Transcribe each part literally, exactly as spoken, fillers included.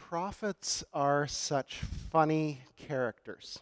Prophets are such funny characters.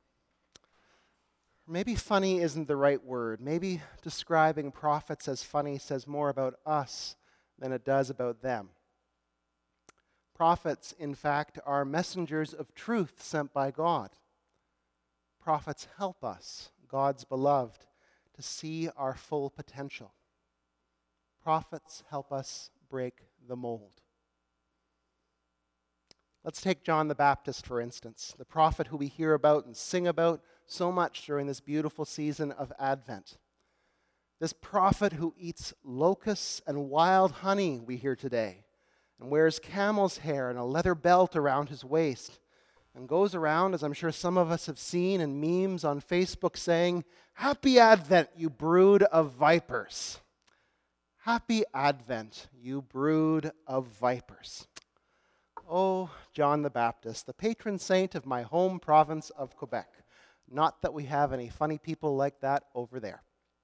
Maybe funny isn't the right word. Maybe describing prophets as funny says more about us than it does about them. Prophets, in fact, are messengers of truth sent by God. Prophets help us, God's beloved, to see our full potential. Prophets help us break the mold. Let's take John the Baptist, for instance, the prophet who we hear about and sing about so much during this beautiful season of Advent. This prophet who eats locusts and wild honey, we hear today, and wears camel's hair and a leather belt around his waist, and goes around, as I'm sure some of us have seen in memes on Facebook, saying, "Happy Advent, you brood of vipers." Happy Advent, you brood of vipers. Oh, John the Baptist, the patron saint of my home province of Quebec. Not that we have any funny people like that over there.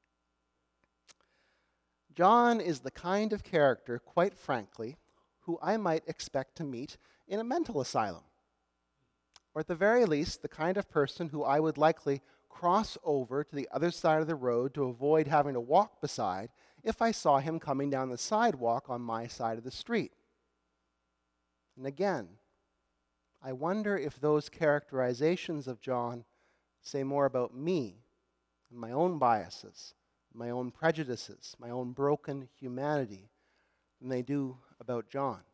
John is the kind of character, quite frankly, who I might expect to meet in a mental asylum. Or at the very least, the kind of person who I would likely cross over to the other side of the road to avoid having to walk beside if I saw him coming down the sidewalk on my side of the street. And again, I wonder if those characterizations of John say more about me and my own biases, my own prejudices, my own broken humanity than they do about John.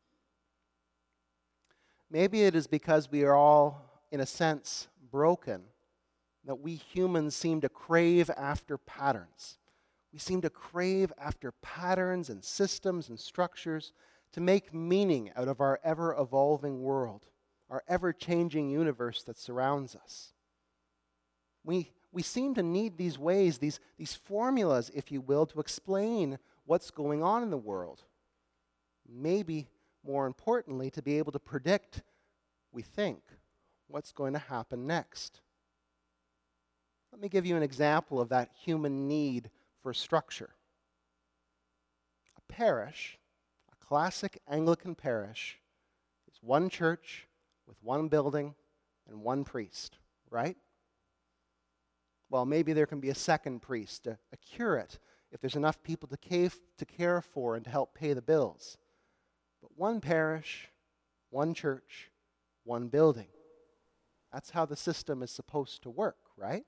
Maybe it is because we are all, in a sense, broken, that we humans seem to crave after patterns. We seem to crave after patterns and systems and structures to make meaning out of our ever-evolving world, our ever-changing universe that surrounds us. We, we seem to need these ways, these, these formulas, if you will, to explain what's going on in the world. Maybe, more importantly, to be able to predict, we think, what's going to happen next. Let me give you an example of that human need for structure. A parish, a classic Anglican parish, is one church with one building and one priest, right? Well, maybe there can be a second priest, a, a curate, if there's enough people to, cave, to care for and to help pay the bills. But one parish, one church, one building. That's how the system is supposed to work, right?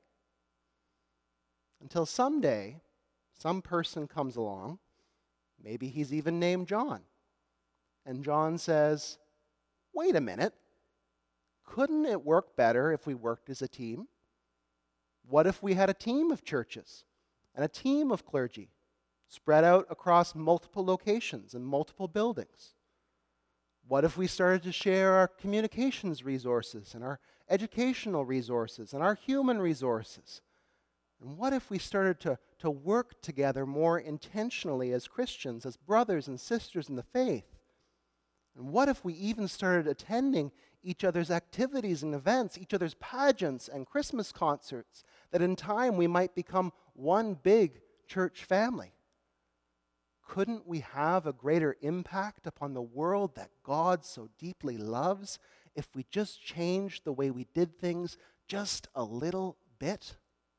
Until someday, some person comes along, maybe he's even named John, and John says, wait a minute, couldn't it work better if we worked as a team? What if we had a team of churches and a team of clergy spread out across multiple locations and multiple buildings? What if we started to share our communications resources and our educational resources and our human resources? And what if we started to, to work together more intentionally as Christians, as brothers and sisters in the faith? And what if we even started attending each other's activities and events, each other's pageants and Christmas concerts, that in time we might become one big church family? Couldn't we have a greater impact upon the world that God so deeply loves if we just changed the way we did things just a little bit?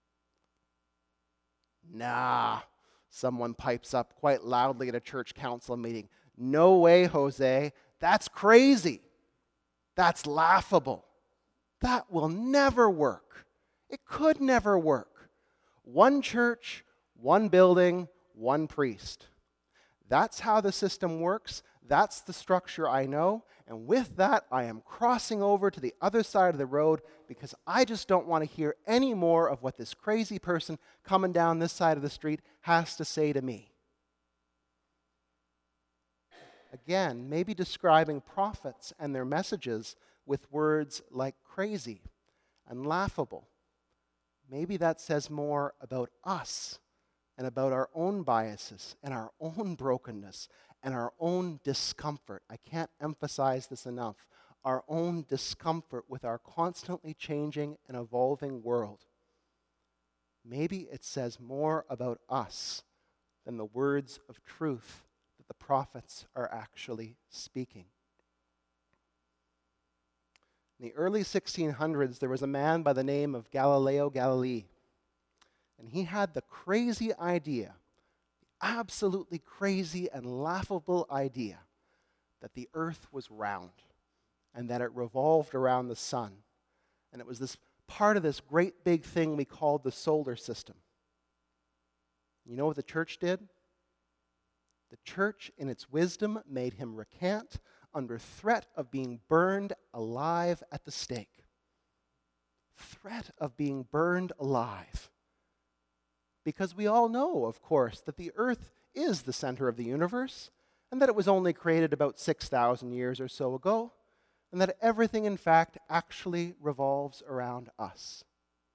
Nah, someone pipes up quite loudly at a church council meeting. No way, Jose. That's crazy. That's laughable. That will never work. It could never work. One church, one building, one priest. That's how the system works. That's the structure I know. And with that, I am crossing over to the other side of the road because I just don't want to hear any more of what this crazy person coming down this side of the street has to say to me. Again, maybe describing prophets and their messages with words like crazy and laughable. Maybe that says more about us and about our own biases and our own brokenness and our own discomfort. I can't emphasize this enough. Our own discomfort with our constantly changing and evolving world. Maybe it says more about us than the words of truth that the prophets are actually speaking. In the early sixteen hundreds, there was a man by the name of Galileo Galilei. And he had the crazy idea, absolutely crazy and laughable idea, that the earth was round and that it revolved around the sun. And it was this part of this great big thing we called the solar system. You know what the church did? The church, in its wisdom, made him recant under threat of being burned alive at the stake. Threat of being burned alive. Because we all know, of course, that the earth is the center of the universe, and that it was only created about six thousand years or so ago, and that everything, in fact, actually revolves around us.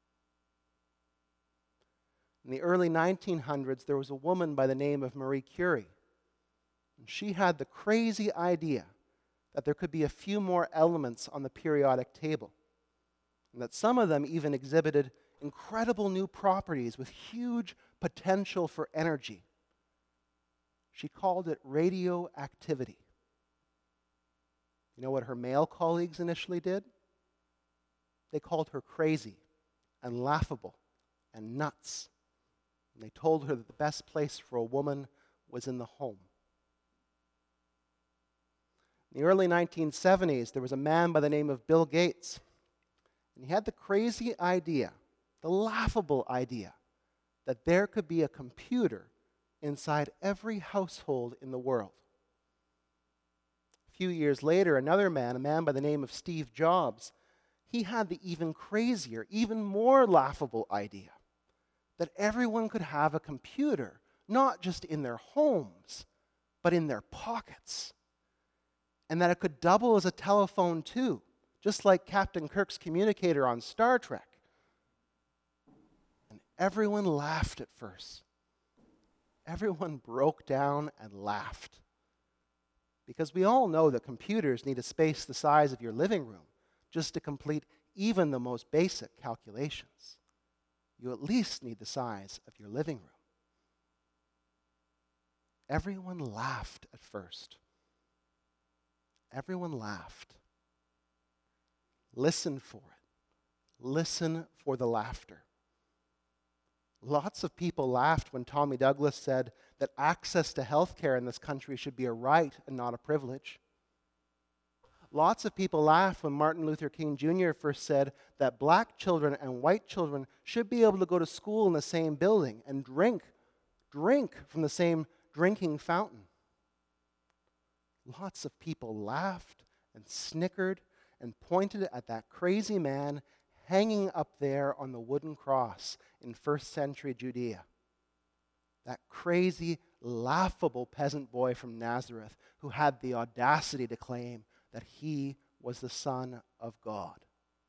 In the early nineteen hundreds, there was a woman by the name of Marie Curie. And she had the crazy idea that there could be a few more elements on the periodic table, and that some of them even exhibited incredible new properties with huge potential for energy. She called it radioactivity. You know what her male colleagues initially did? They called her crazy and laughable and nuts. And they told her that the best place for a woman was in the home. In the early nineteen seventies, there was a man by the name of Bill Gates. And he had the crazy idea, the laughable idea, that there could be a computer inside every household in the world. A few years later, another man, a man by the name of Steve Jobs, he had the even crazier, even more laughable idea that everyone could have a computer, not just in their homes, but in their pockets. And that it could double as a telephone too, just like Captain Kirk's communicator on Star Trek. And everyone laughed at first. Everyone broke down and laughed. Because we all know that computers need a space the size of your living room just to complete even the most basic calculations. You at least need the size of your living room. Everyone laughed at first. Everyone laughed. Listen for it. Listen for the laughter. Lots of people laughed when Tommy Douglas said that access to health care in this country should be a right and not a privilege. Lots of people laughed when Martin Luther King Junior first said that black children and white children should be able to go to school in the same building and drink, drink from the same drinking fountain. Lots of people laughed and snickered and pointed at that crazy man hanging up there on the wooden cross in first century Judea. That crazy, laughable peasant boy from Nazareth who had the audacity to claim that he was the Son of God.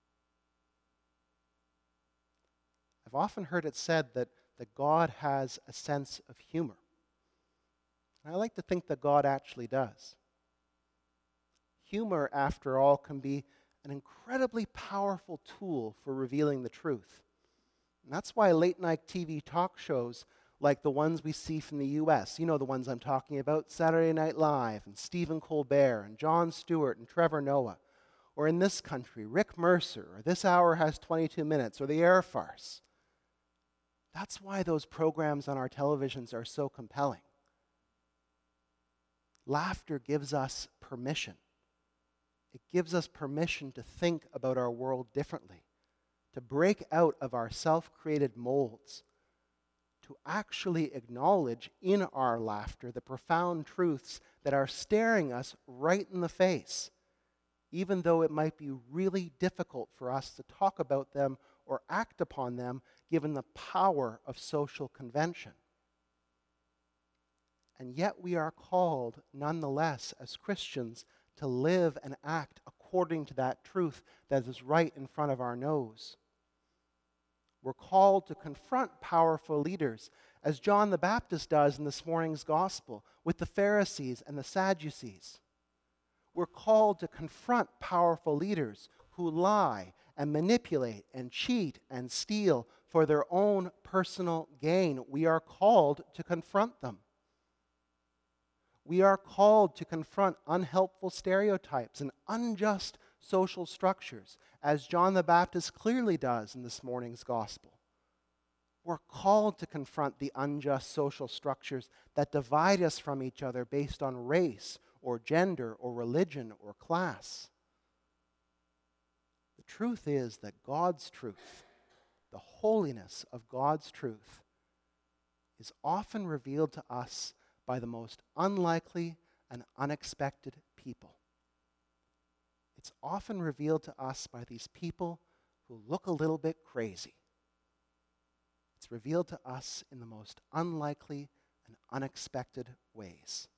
I've often heard it said that, that God has a sense of humor. And I like to think that God actually does. Humor, after all, can be an incredibly powerful tool for revealing the truth. And that's why late-night T V talk shows like the ones we see from the U S, you know the ones I'm talking about, Saturday Night Live, and Stephen Colbert, and Jon Stewart, and Trevor Noah, or in this country, Rick Mercer, or This Hour Has twenty-two minutes, or The Air Farce. That's why those programs on our televisions are so compelling. Laughter gives us permission. It gives us permission to think about our world differently, to break out of our self-created molds, to actually acknowledge in our laughter the profound truths that are staring us right in the face, even though it might be really difficult for us to talk about them or act upon them given the power of social convention. And yet we are called, nonetheless, as Christians, to live and act according to that truth that is right in front of our nose. We're called to confront powerful leaders, as John the Baptist does in this morning's gospel, with the Pharisees and the Sadducees. We're called to confront powerful leaders who lie and manipulate and cheat and steal for their own personal gain. We are called to confront them. We are called to confront unhelpful stereotypes and unjust social structures, as John the Baptist clearly does in this morning's gospel. We're called to confront the unjust social structures that divide us from each other based on race or gender or religion or class. The truth is that God's truth, the holiness of God's truth, is often revealed to us by the most unlikely and unexpected people. It's often revealed to us by these people who look a little bit crazy. It's revealed to us in the most unlikely and unexpected ways.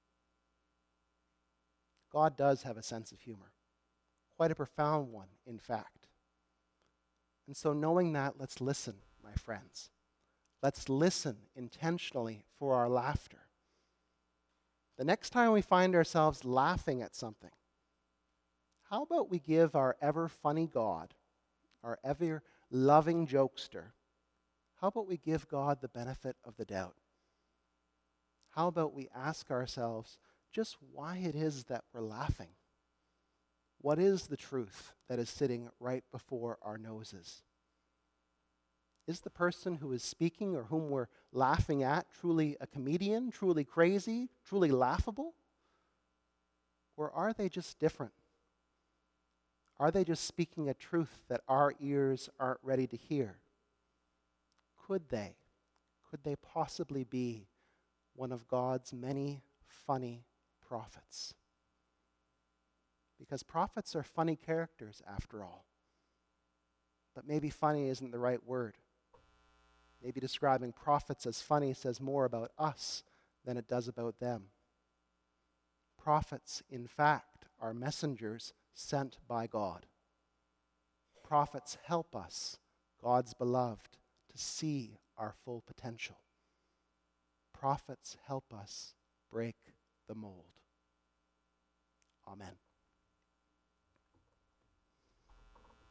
God does have a sense of humor, quite a profound one, in fact. And so knowing that, let's listen, my friends. Let's listen intentionally for our laughter. The next time we find ourselves laughing at something, how about we give our ever funny God, our ever loving jokester, how about we give God the benefit of the doubt? How about we ask ourselves just why it is that we're laughing? What is the truth that is sitting right before our noses? Is the person who is speaking or whom we're laughing at truly a comedian, truly crazy, truly laughable? Or are they just different? Are they just speaking a truth that our ears aren't ready to hear? Could they, could they possibly be one of God's many funny prophets? Because prophets are funny characters, after all. But maybe funny isn't the right word. Maybe describing prophets as funny says more about us than it does about them. Prophets, in fact, are messengers sent by God. Prophets help us, God's beloved, to see our full potential. Prophets help us break the mold. Amen.